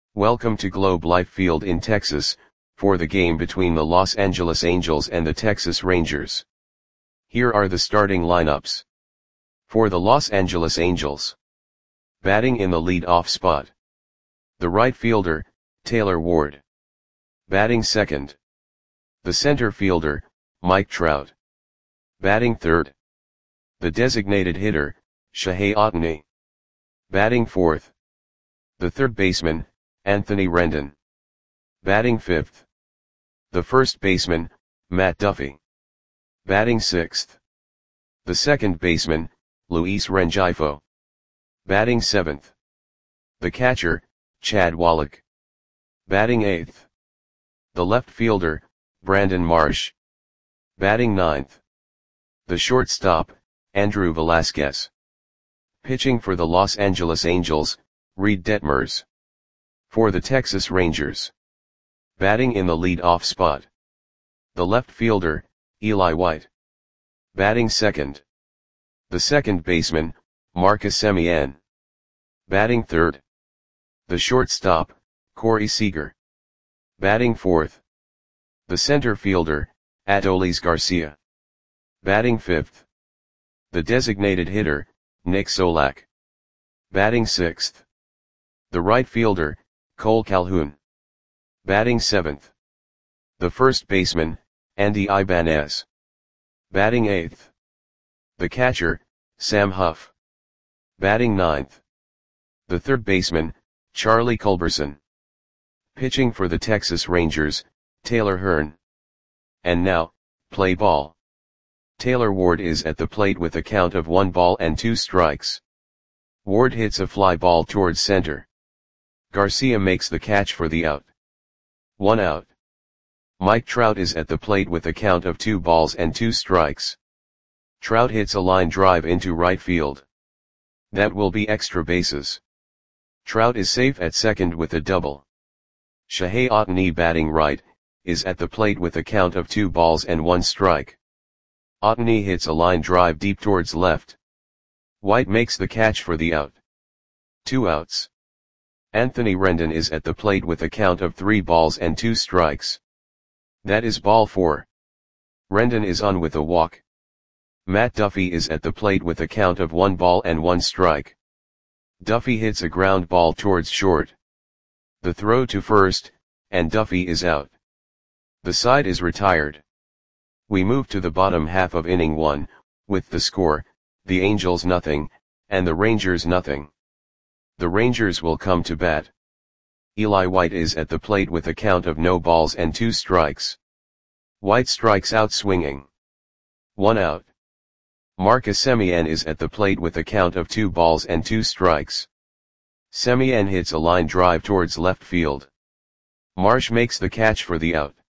Welcome to Globe Life Field in Texas, for the game between the Los Angeles Angels and the Texas Rangers. Here are the starting lineups. For the Los Angeles Angels. Batting in the lead-off spot. The right fielder, Taylor Ward. Batting second. The center fielder, Mike Trout. Batting third. The designated hitter, Shohei Ohtani. Batting fourth. The third baseman, Anthony Rendon. Batting fifth. The first baseman, Matt Duffy. Batting sixth. The second baseman, Luis Rengifo. Batting seventh. The catcher, Chad Wallach. Batting eighth. The left fielder, Brandon Marsh. Batting ninth. The shortstop, Andrew Velazquez. Pitching for the Los Angeles Angels, Reed Detmers. For the Texas Rangers. Batting in the lead-off spot. The left fielder, Eli White. Batting second. The second baseman, Marcus Semien. Batting third. The shortstop, Corey Seager. Batting fourth. The center fielder, Adolis Garcia. Batting fifth. The designated hitter, Nick Solak. Batting sixth. The right fielder, Cole Calhoun. Batting seventh. The first baseman, Andy Ibanez. Batting eighth. The catcher, Sam Huff. Batting ninth. The third baseman, Charlie Culberson. Pitching for the Texas Rangers, Taylor Hearn. And now, play ball. Taylor Ward is at the plate with a count of 1-2 strikes. Ward hits a fly ball towards center. Garcia makes the catch for the out. 1 out. Mike Trout is at the plate with a count of 2-2 strikes. Trout hits a line drive into right field. That will be extra bases. Trout is safe at second with a double. Shohei Ohtani, batting right, is at the plate with a count of 2-1 strike. Ohtani hits a line drive deep towards left. White makes the catch for the out. 2 outs. Anthony Rendon is at the plate with a count of 3-2 strikes. That is ball 4. Rendon is on with a walk. Matt Duffy is at the plate with a count of 1-1 strike. Duffy hits a ground ball towards short. The throw to first, and Duffy is out. The side is retired. We move to the bottom half of inning 1, with the score, the Angels nothing, and the Rangers nothing. The Rangers will come to bat. Eli White is at the plate with a count of 0-2 strikes. White strikes out swinging. 1 out. Marcus Semien is at the plate with a count of 2-2 strikes. Semien hits a line drive towards left field. Marsh makes the catch for the out.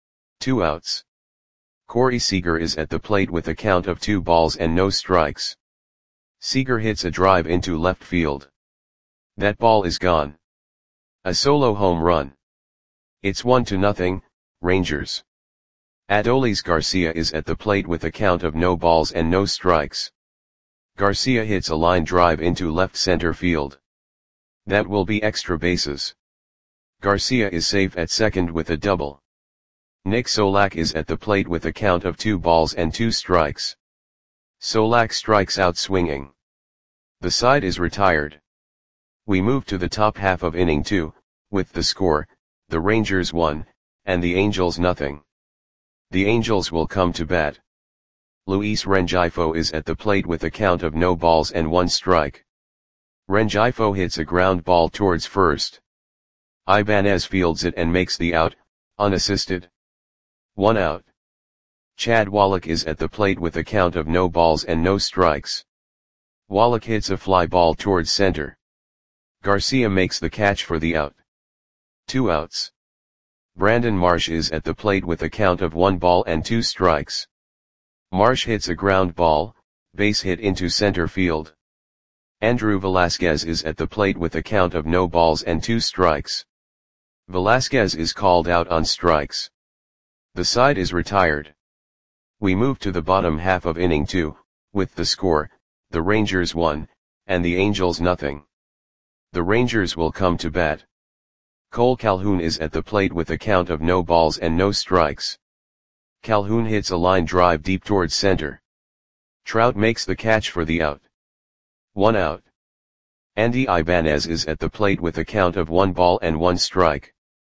2 outs. Corey Seager is at the plate with a count of 2-0 strikes. Seager hits a drive into left field. That ball is gone. A solo home run. It's 1-0, Rangers. Adolis Garcia is at the plate with a count of 0 strikes. Garcia hits a line drive into left center field. That will be extra bases. Garcia is safe at second with a double. Nick Solak is at the plate with a count of 2-2 strikes. Solak strikes out swinging. The side is retired. We move to the top half of inning 2, with the score, the Rangers 1, and the Angels nothing. The Angels will come to bat. Luis Rengifo is at the plate with a count of 0-1 strike. Rengifo hits a ground ball towards first. Ibanez fields it and makes the out, unassisted. 1 out. Chad Wallach is at the plate with a count of 0 strikes. Wallach hits a fly ball towards center. Garcia makes the catch for the out. 2 outs. Brandon Marsh is at the plate with a count of 1-2 strikes. Marsh hits a ground ball, base hit into center field. Andrew Velazquez is at the plate with a count of 0-2 strikes. Velazquez is called out on strikes. The side is retired. We move to the bottom half of inning 2, with the score, the Rangers 1, and the Angels nothing. The Rangers will come to bat. Cole Calhoun is at the plate with a count of no balls and no strikes. Calhoun hits a line drive deep towards center. Trout makes the catch for the out. 1 out. Andy Ibanez is at the plate with a count of 1 ball and 1 strike.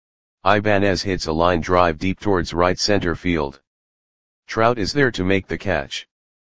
Ibanez hits a line drive deep towards right center field. Trout is there to make the catch.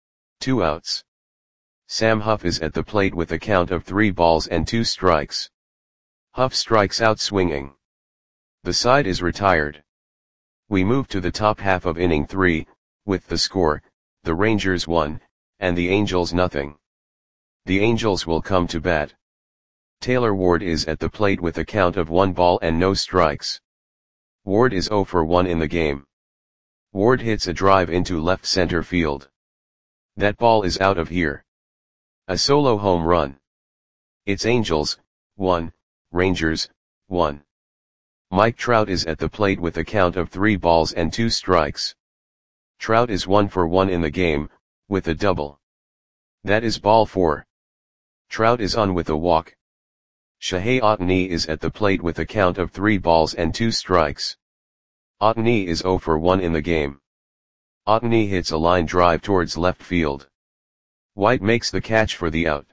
2 outs. Sam Huff is at the plate with a count of 3 balls and 2 strikes. Huff strikes out swinging. The side is retired. We move to the top half of inning 3, with the score, the Rangers 1, and the Angels nothing. The Angels will come to bat. Taylor Ward is at the plate with a count of 1 ball and no strikes. Ward is 0 for 1 in the game. Ward hits a drive into left center field. That ball is out of here. A solo home run. It's Angels, 1, Rangers, 1. Mike Trout is at the plate with a count of 3 balls and 2 strikes. Trout is 1 for 1 in the game, with a double. That is ball 4. Trout is on with a walk. Shohei Ohtani is at the plate with a count of 3 balls and 2 strikes. Ohtani is 0 for 1 in the game. Ohtani hits a line drive towards left field. White makes the catch for the out.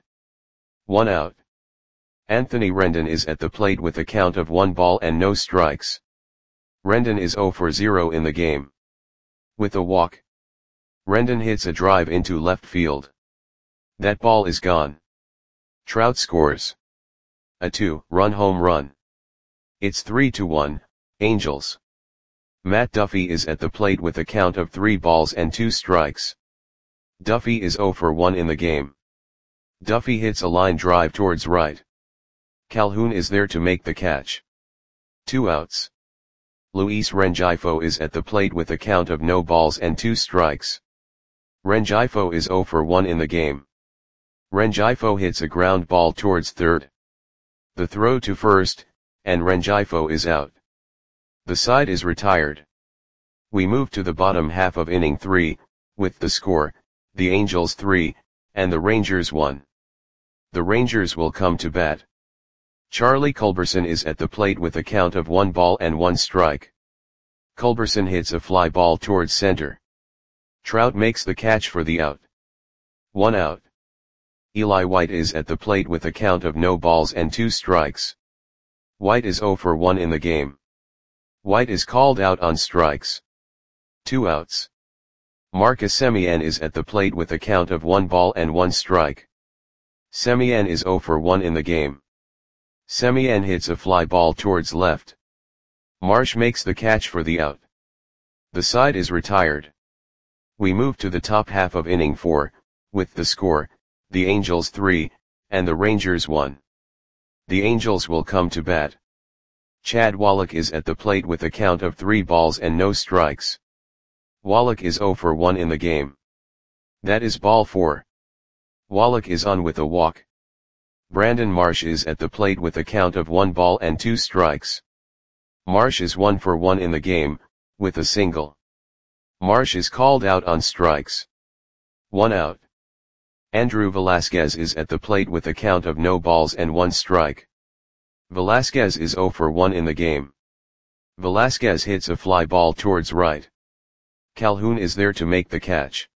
1 out. Anthony Rendon is at the plate with a count of 1 ball and no strikes. Rendon is 0 for 0 in the game. With a walk. Rendon hits a drive into left field. That ball is gone. Trout scores a 2-run home run. It's 3-1, Angels. Matt Duffy is at the plate with a count of 3 balls and 2 strikes. Duffy is 0 for 1 in the game. Duffy hits a line drive towards right. Calhoun is there to make the catch. 2 outs. Luis Rengifo is at the plate with a count of no balls and 2 strikes. Rengifo is 0 for 1 in the game. Rengifo hits a ground ball towards third. The throw to first, and Rengifo is out. The side is retired. We move to the bottom half of inning 3, with the score, the Angels 3, and the Rangers 1. The Rangers will come to bat. Charlie Culberson is at the plate with a count of 1 ball and 1 strike. Culberson hits a fly ball towards center. Trout makes the catch for the out. 1 out. Eli White is at the plate with a count of no balls and 2 strikes. White is 0 for 1 in the game. White is called out on strikes. 2 outs. Marcus Semien is at the plate with a count of 1 ball and 1 strike. Semien is 0 for 1 in the game. Semien hits a fly ball towards left. Marsh makes the catch for the out. The side is retired. We move to the top half of inning 4, with the score, the Angels 3, and the Rangers 1. The Angels will come to bat. Chad Wallach is at the plate with a count of 3 balls and no strikes. Wallach is 0 for 1 in the game. That is ball 4. Wallach is on with a walk. Brandon Marsh is at the plate with a count of 1 ball and 2 strikes. Marsh is 1 for 1 in the game, with a single. Marsh is called out on strikes. 1 out. Andrew Velasquez is at the plate with a count of no balls and 1 strike. Velasquez is 0 for 1 in the game. Velasquez hits a fly ball towards right. Calhoun is there to make the catch.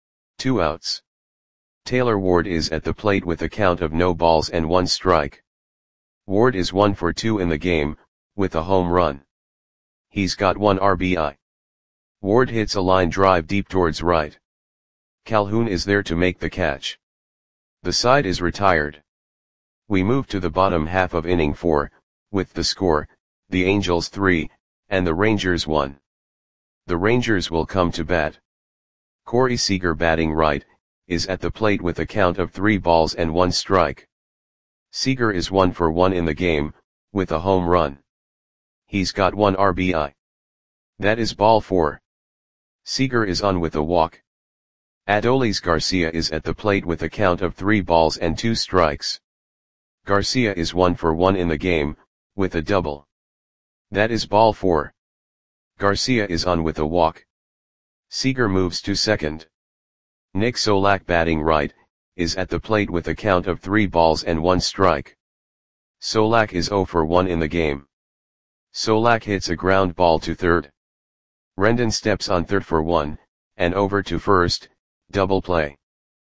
2 outs. Taylor Ward is at the plate with a count of no balls and 1 strike. Ward is 1 for 2 in the game, with a home run. He's got 1 RBI. Ward hits a line drive deep towards right. Calhoun is there to make the catch. The side is retired. We move to the bottom half of inning 4, with the score, the Angels 3, and the Rangers 1. The Rangers will come to bat. Corey Seager batting right, is at the plate with a count of 3 balls and 1 strike. Seager is 1 for 1 in the game, with a home run. He's got 1 RBI. That is ball 4. Seager is on with a walk. Adolis Garcia is at the plate with a count of 3 balls and 2 strikes. Garcia is 1 for 1 in the game, with a double. That is ball 4. Garcia is on with a walk. Seager moves to second. Nick Solak batting right, is at the plate with a count of 3 balls and 1 strike. Solak is 0 for 1 in the game. Solak hits a ground ball to third. Rendon steps on third for 1, and over to first, double play.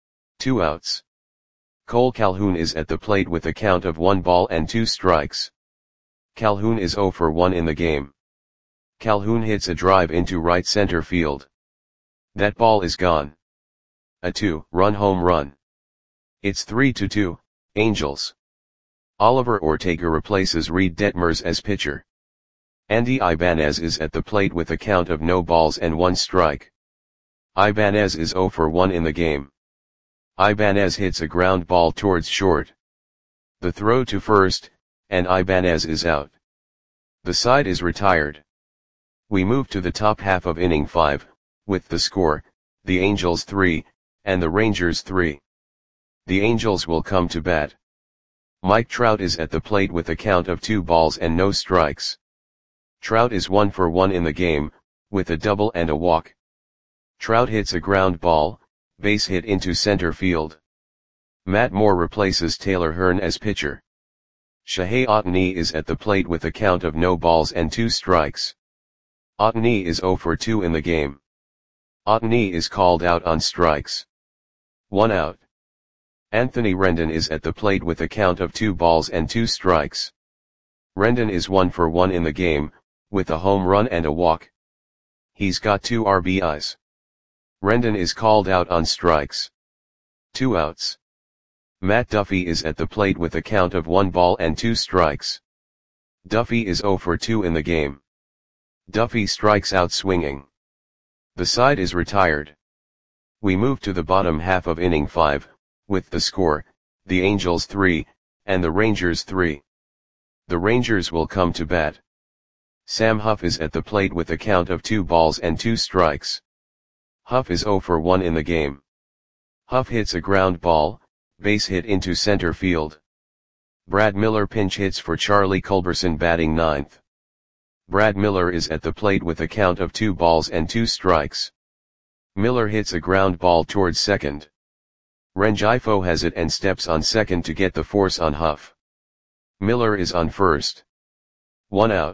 2 outs. Cole Calhoun is at the plate with a count of 1 ball and 2 strikes. Calhoun is 0 for 1 in the game. Calhoun hits a drive into right center field. That ball is gone. A 2-run home run. It's 3-2, Angels. Oliver Ortega replaces Reed Detmers as pitcher. Andy Ibanez is at the plate with a count of no balls and 1 strike. Ibanez is 0 for 1 in the game. Ibanez hits a ground ball towards short. The throw to first, and Ibanez is out. The side is retired. We move to the top half of inning 5, with the score, the Angels 3, and the Rangers 3. The Angels will come to bat. Mike Trout is at the plate with a count of 2 balls and no strikes. Trout is 1 for 1 in the game, with a double and a walk. Trout hits a ground ball, base hit into center field. Matt Moore replaces Taylor Hearn as pitcher. Shohei Ohtani is at the plate with a count of no balls and 2 strikes. Ohtani is 0 for 2 in the game. Ohtani is called out on strikes. 1 out. Anthony Rendon is at the plate with a count of 2 balls and 2 strikes. Rendon is 1 for 1 in the game, with a home run and a walk. He's got 2 RBIs. Rendon is called out on strikes. 2 outs. Matt Duffy is at the plate with a count of 1 ball and 2 strikes. Duffy is 0 for 2 in the game. Duffy strikes out swinging. The side is retired. We move to the bottom half of inning 5, with the score, the Angels 3, and the Rangers 3. The Rangers will come to bat. Sam Huff is at the plate with a count of 2 balls and 2 strikes. Huff is 0 for 1 in the game. Huff hits a ground ball, base hit into center field. Brad Miller pinch hits for Charlie Culberson batting 9th. Brad Miller is at the plate with a count of 2 balls and 2 strikes. Miller hits a ground ball towards second. Rengifo has it and steps on second to get the force on Huff. Miller is on first. 1 out.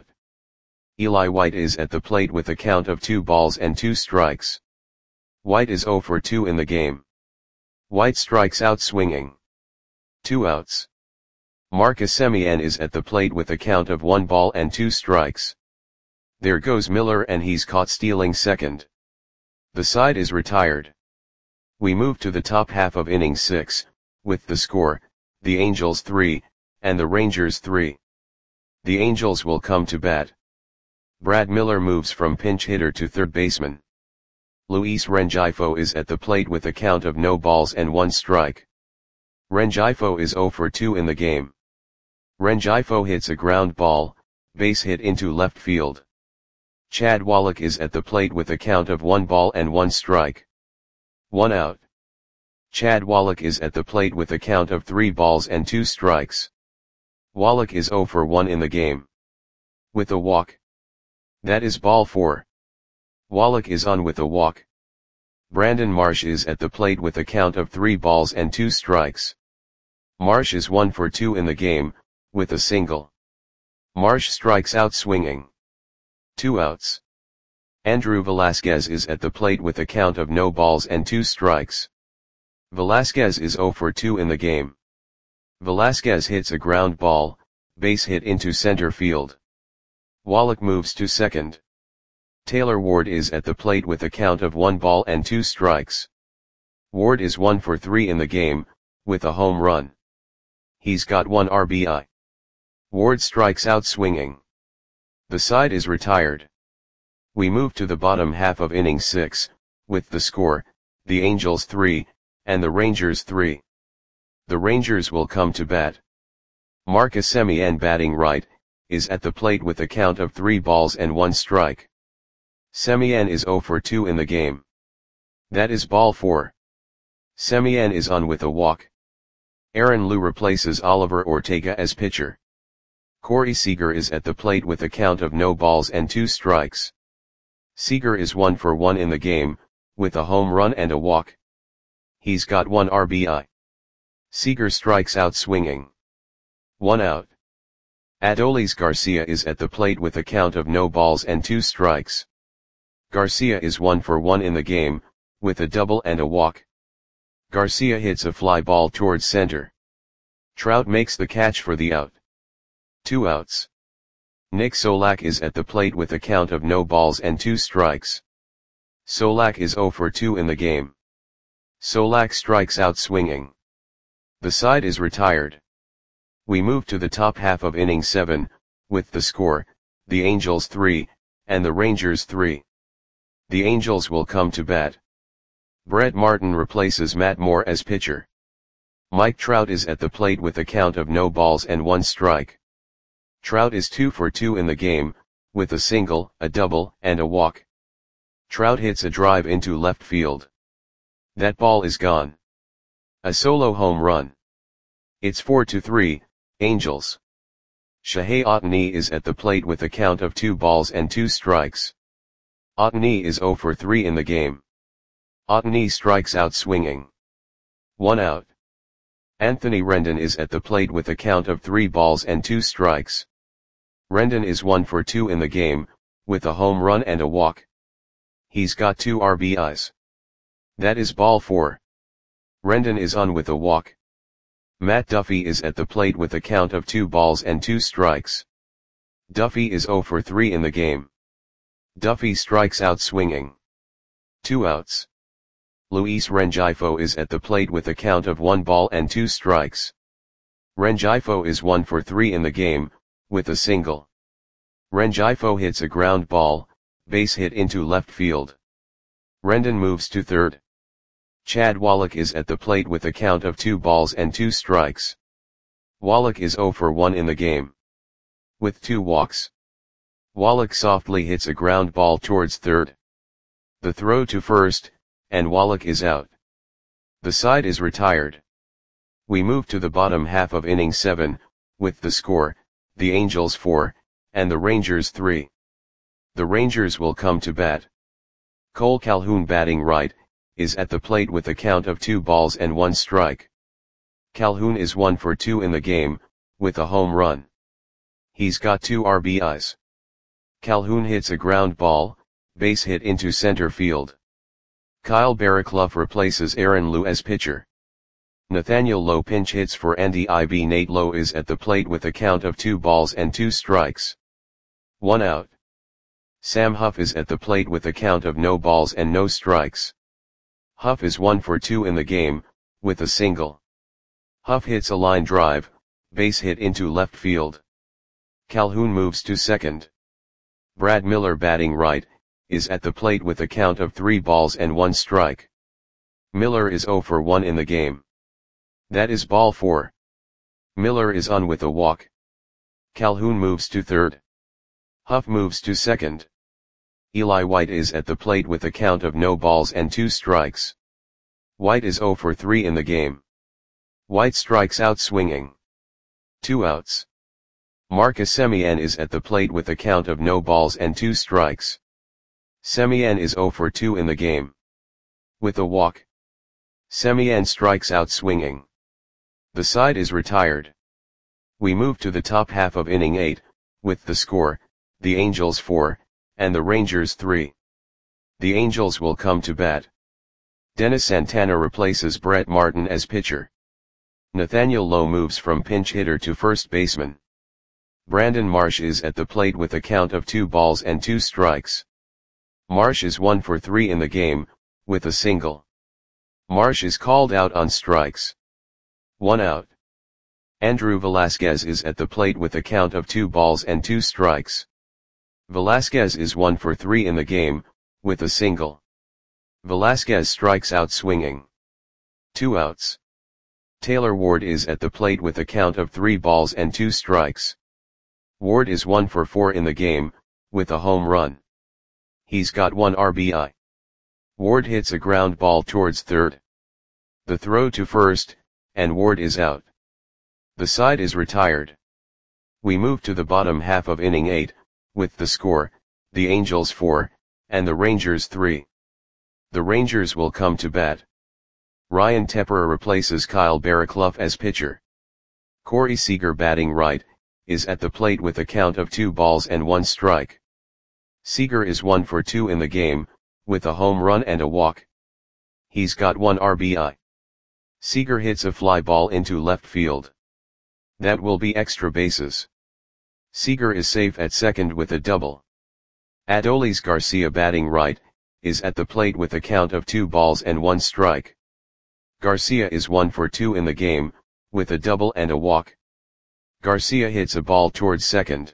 Eli White is at the plate with a count of 2 balls and 2 strikes. White is 0 for 2 in the game. White strikes out swinging. 2 outs. Marcus Semien is at the plate with a count of 1 ball and 2 strikes. There goes Miller and he's caught stealing second. The side is retired. We move to the top half of inning 6, with the score, the Angels 3, and the Rangers 3. The Angels will come to bat. Brad Miller moves from pinch hitter to third baseman. Luis Rengifo is at the plate with a count of no balls and 1 strike. Rengifo is 0 for 2 in the game. Rengifo hits a ground ball, base hit into left field. Chad Wallach is at the plate with a count of 1 ball and 1 strike. 1 out. Chad Wallach is at the plate with a count of 3 balls and 2 strikes. Wallach is 0 for 1 in the game. With a walk. That is ball 4. Wallach is on with a walk. Brandon Marsh is at the plate with a count of 3 balls and 2 strikes. Marsh is 1 for 2 in the game, with a single. Marsh strikes out swinging. 2 outs. Andrew Velasquez is at the plate with a count of no balls and 2 strikes. Velasquez is 0 for 2 in the game. Velasquez hits a ground ball, base hit into center field. Wallach moves to second. Taylor Ward is at the plate with a count of 1 ball and 2 strikes. Ward is 1 for 3 in the game, with a home run. He's got 1 RBI. Ward strikes out swinging. The side is retired. We move to the bottom half of inning 6, with the score, the Angels 3, and the Rangers 3. The Rangers will come to bat. Marcus Semien batting right, is at the plate with a count of 3 balls and 1 strike. Semien is 0 for 2 in the game. That is ball 4. Semien is on with a walk. Aaron Liu replaces Oliver Ortega as pitcher. Corey Seager is at the plate with a count of no balls and 2 strikes. Seager is 1 for 1 in the game, with a home run and a walk. He's got 1 RBI. Seager strikes out swinging. 1 out. Adolis Garcia is at the plate with a count of no balls and 2 strikes. Garcia is 1 for 1 in the game, with a double and a walk. Garcia hits a fly ball towards center. Trout makes the catch for the out. 2 outs. Nick Solak is at the plate with a count of no balls and 2 strikes. Solak is 0 for 2 in the game. Solak strikes out swinging. The side is retired. We move to the top half of inning 7, with the score, the Angels 3, and the Rangers 3. The Angels will come to bat. Brett Martin replaces Matt Moore as pitcher. Mike Trout is at the plate with a count of no balls and 1 strike. Trout is 2 for 2 in the game, with a single, a double, and a walk. Trout hits a drive into left field. That ball is gone. A solo home run. It's 4-3, Angels. Shohei Ohtani is at the plate with a count of 2 balls and 2 strikes. Ohtani is 0 for 3 in the game. Ohtani strikes out swinging. 1 out. Anthony Rendon is at the plate with a count of 3 balls and 2 strikes. Rendon is 1 for 2 in the game, with a home run and a walk. He's got 2 RBIs. That is ball 4. Rendon is on with a walk. Matt Duffy is at the plate with a count of 2 balls and 2 strikes. Duffy is 0 for 3 in the game. Duffy strikes out swinging. 2 outs. Luis Rengifo is at the plate with a count of 1 ball and 2 strikes. Rengifo is 1 for 3 in the game, with a single. Rengifo hits a ground ball, base hit into left field. Rendon moves to third. Chad Wallach is at the plate with a count of 2 balls and 2 strikes. Wallach is 0 for 1 in the game. With 2 walks. Wallach softly hits a ground ball towards third. The throw to first, and Wallach is out. The side is retired. We move to the bottom half of inning 7, with the score, the Angels 4, and the Rangers 3. The Rangers will come to bat. Cole Calhoun batting right, is at the plate with a count of 2 balls and 1 strike. Calhoun is 1 for 2 in the game, with a home run. He's got 2 RBIs. Calhoun hits a ground ball, base hit into center field. Kyle Barraclough replaces Aaron Lowe as pitcher. Nathaniel Lowe pinch hits for Andy Ibe. Nate Lowe is at the plate with a count of 2 balls and 2 strikes. 1 out. Sam Huff is at the plate with a count of no balls and no strikes. Huff is 1 for 2 in the game, with a single. Huff hits a line drive, base hit into left field. Calhoun moves to second. Brad Miller batting right, is at the plate with a count of 3 balls and 1 strike. Miller is 0 for 1 in the game. That is ball 4. Miller is on with a walk. Calhoun moves to third. Huff moves to second. Eli White is at the plate with a count of no balls and 2 strikes. White is 0 for 3 in the game. White strikes out swinging. 2 outs. Marcus Semien is at the plate with a count of no balls and 2 strikes. Semien is 0 for 2 in the game. With a walk. Semien strikes out swinging. The side is retired. We move to the top half of inning 8, with the score, the Angels 4, and the Rangers 3. The Angels will come to bat. Dennis Santana replaces Brett Martin as pitcher. Nathaniel Lowe moves from pinch hitter to first baseman. Brandon Marsh is at the plate with a count of 2 balls and 2 strikes. Marsh is 1 for 3 in the game, with a single. Marsh is called out on strikes. 1 out. Andrew Velasquez is at the plate with a count of 2 balls and 2 strikes. Velasquez is 1 for 3 in the game, with a single. Velasquez strikes out swinging. 2 outs. Taylor Ward is at the plate with a count of 3 balls and 2 strikes. Ward is 1 for 4 in the game, with a home run. He's got 1 RBI. Ward hits a ground ball towards third. The throw to first, and Ward is out. The side is retired. We move to the bottom half of inning 8, with the score, the Angels 4, and the Rangers 3. The Rangers will come to bat. Ryan Tepper replaces Kyle Barraclough as pitcher. Corey Seager batting right, is at the plate with a count of 2 balls and 1 strike. Seager is 1 for 2 in the game, with a home run and a walk. He's got 1 RBI. Seager hits a fly ball into left field. That will be extra bases. Seager is safe at second with a double. Adolis Garcia, batting right, is at the plate with a count of 2 balls and 1 strike. Garcia is 1 for 2 in the game, with a double and a walk. Garcia hits a ball towards second.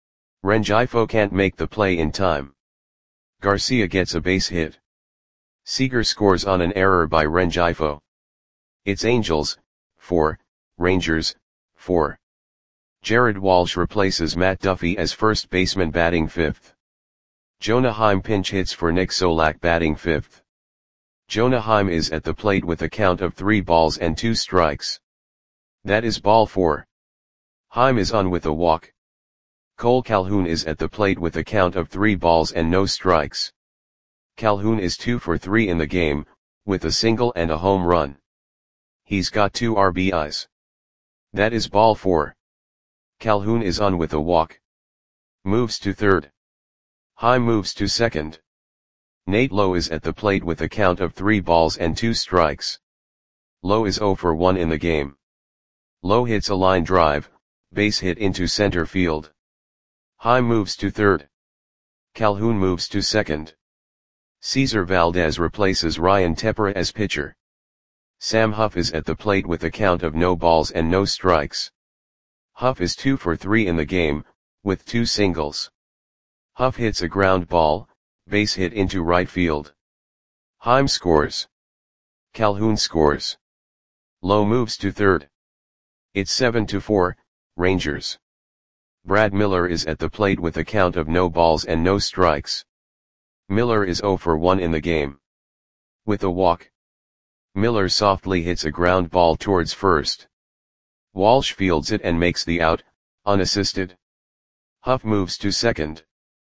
Rengifo can't make the play in time. Garcia gets a base hit. Seager scores on an error by Rengifo. It's Angels, 4, Rangers, 4. Jared Walsh replaces Matt Duffy as first baseman, batting 5th. Jonah Heim pinch hits for Nick Solak, batting 5th. Jonah Heim is at the plate with a count of 3 balls and 2 strikes. That is ball 4. Heim is on with a walk. Cole Calhoun is at the plate with a count of 3 balls and no strikes. Calhoun is 2 for 3 in the game, with a single and a home run. He's got 2 RBIs. That is ball 4. Calhoun is on with a walk. Moves to third. Heim moves to second. Nate Lowe is at the plate with a count of 3 balls and 2 strikes. Lowe is 0 for 1 in the game. Lowe hits a line drive, base hit into center field. Heim moves to third. Calhoun moves to second. Cesar Valdez replaces Ryan Tepera as pitcher. Sam Huff is at the plate with a count of no balls and no strikes. Huff is 2 for 3 in the game, with 2 singles. Huff hits a ground ball, base hit into right field. Heim scores. Calhoun scores. Lowe moves to third. It's 7-4, Rangers. Brad Miller is at the plate with a count of no balls and no strikes. Miller is 0 for 1 in the game. With a walk. Miller softly hits a ground ball towards first. Walsh fields it and makes the out, unassisted. Huff moves to second.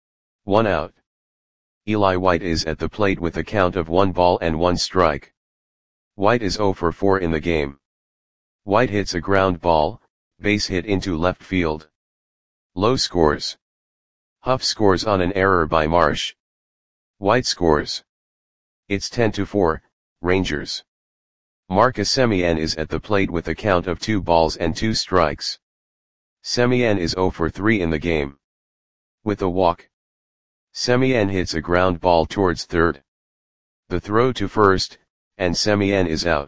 1 out. Eli White is at the plate with a count of 1 ball and 1 strike. White is 0 for 4 in the game. White hits a ground ball, base hit into left field. Lowe scores. Huff scores on an error by Marsh. White scores. It's 10-4, Rangers. Marcus Semien is at the plate with a count of 2 balls and 2 strikes. Semien is 0 for 3 in the game. With a walk. Semien hits a ground ball towards third. The throw to first, and Semien is out.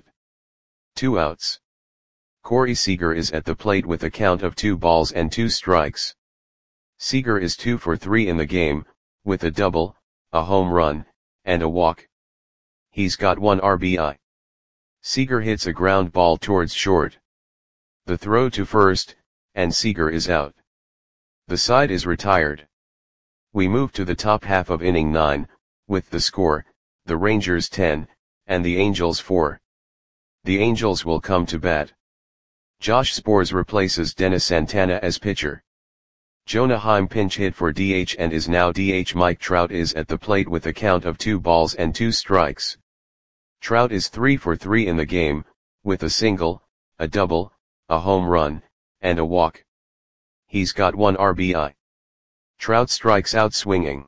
2 outs. Corey Seager is at the plate with a count of 2 balls and 2 strikes. Seager is 2 for 3 in the game, with a double, a home run, and a walk. He's got 1 RBI. Seager hits a ground ball towards short. The throw to first, and Seager is out. The side is retired. We move to the top half of inning 9, with the score, the Rangers 10, and the Angels 4. The Angels will come to bat. Josh Sborz replaces Dennis Santana as pitcher. Jonah Heim pinch hit for DH and is now DH. Mike Trout is at the plate with a count of 2 balls and 2 strikes. Trout is 3 for 3 in the game, with a single, a double, a home run, and a walk. He's got 1 RBI. Trout strikes out swinging.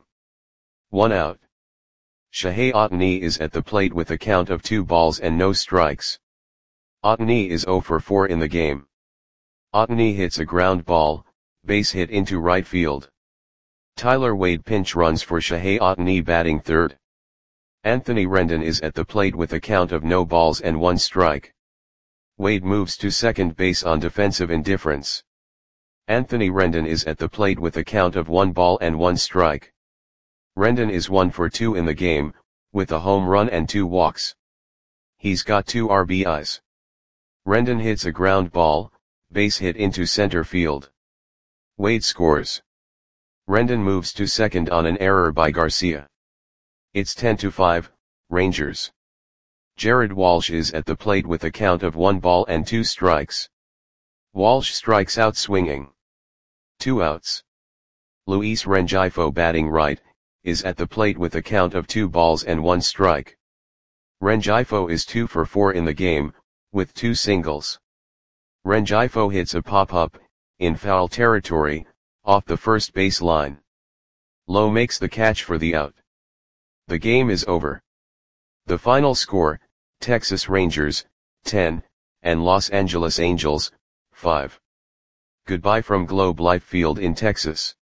1 out. Shohei Ohtani is at the plate with a count of 2 balls and no strikes. Ohtani is 0 for 4 in the game. Ohtani hits a ground ball, base hit into right field. Tyler Wade pinch runs for Shohei Ohtani, batting third. Anthony Rendon is at the plate with a count of no balls and 1 strike. Wade moves to second base on defensive indifference. Anthony Rendon is at the plate with a count of 1 ball and 1 strike. Rendon is 1 for 2 in the game, with a home run and 2 walks. He's got 2 RBIs. Rendon hits a ground ball, base hit into center field. Wade scores. Rendon moves to second on an error by Garcia. It's 10-5, Rangers. Jared Walsh is at the plate with a count of 1 ball and 2 strikes. Walsh strikes out swinging. 2 outs. Luis Rengifo, batting right, is at the plate with a count of 2 balls and 1 strike. Rengifo is 2 for 4 in the game, with 2 singles. Rengifo hits a pop-up, in foul territory, off the first base line. Lowe makes the catch for the out. The game is over. The final score, Texas Rangers, 10, and Los Angeles Angels, 5. Goodbye from Globe Life Field in Texas.